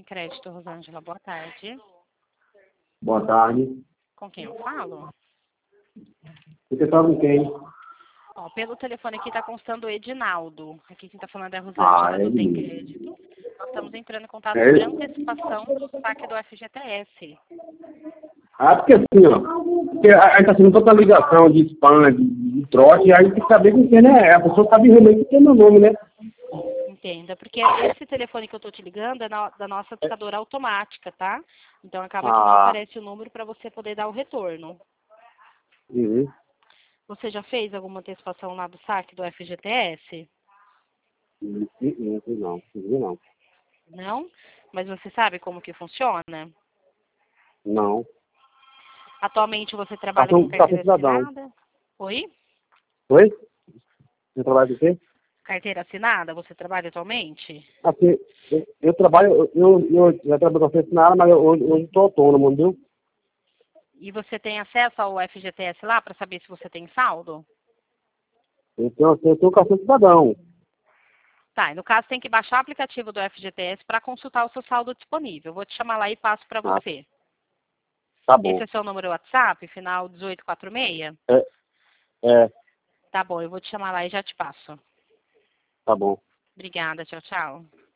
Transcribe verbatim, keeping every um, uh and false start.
Crédito, Rosângela, boa tarde. Boa tarde. Com quem eu falo? Você fala com quem? Ó, pelo telefone aqui está constando o Edinaldo. Aqui quem está falando é a Ah, Rosângela, é do Tem ele. Crédito. Nós estamos entrando em contato É sobre ele? a antecipação do saque do F G T S. Ah, porque assim, ó. Porque a gente tá sendo tanta ligação de spam, de, de trote, aí tem que saber com quem, né? A pessoa sabe realmente quem é meu nome, né? Entenda, porque esse telefone que eu estou te ligando é na- da nossa aplicadora automática, tá? Então acaba que não Ah, aparece o número para você poder dar o retorno. uhum. Você já fez alguma antecipação lá do saque do F G T S? Não, não, não, não, não. Não? Mas você sabe como que funciona? Não. Atualmente você trabalha com Cartão, cartão carteira cidadão. assinada? Oi? Oi? Você trabalha com quê? Carteira assinada, você trabalha atualmente? Assim, eu, eu trabalho, eu, eu, eu já trabalho com carteira assinada, mas eu, hoje eu estou autônomo, viu? E você tem acesso ao F G T S lá para saber se você tem saldo? Então, assim, eu tenho cartão cidadão. Tá, e no caso tem que baixar o aplicativo do F G T S para consultar o seu saldo disponível. Vou te chamar lá e passo para Ah, você. tá Esse bom. é seu número WhatsApp, final dezoito quarenta e seis? É, é, Tá bom, eu vou te chamar lá e já te passo. tá bom. Obrigada, tchau, tchau.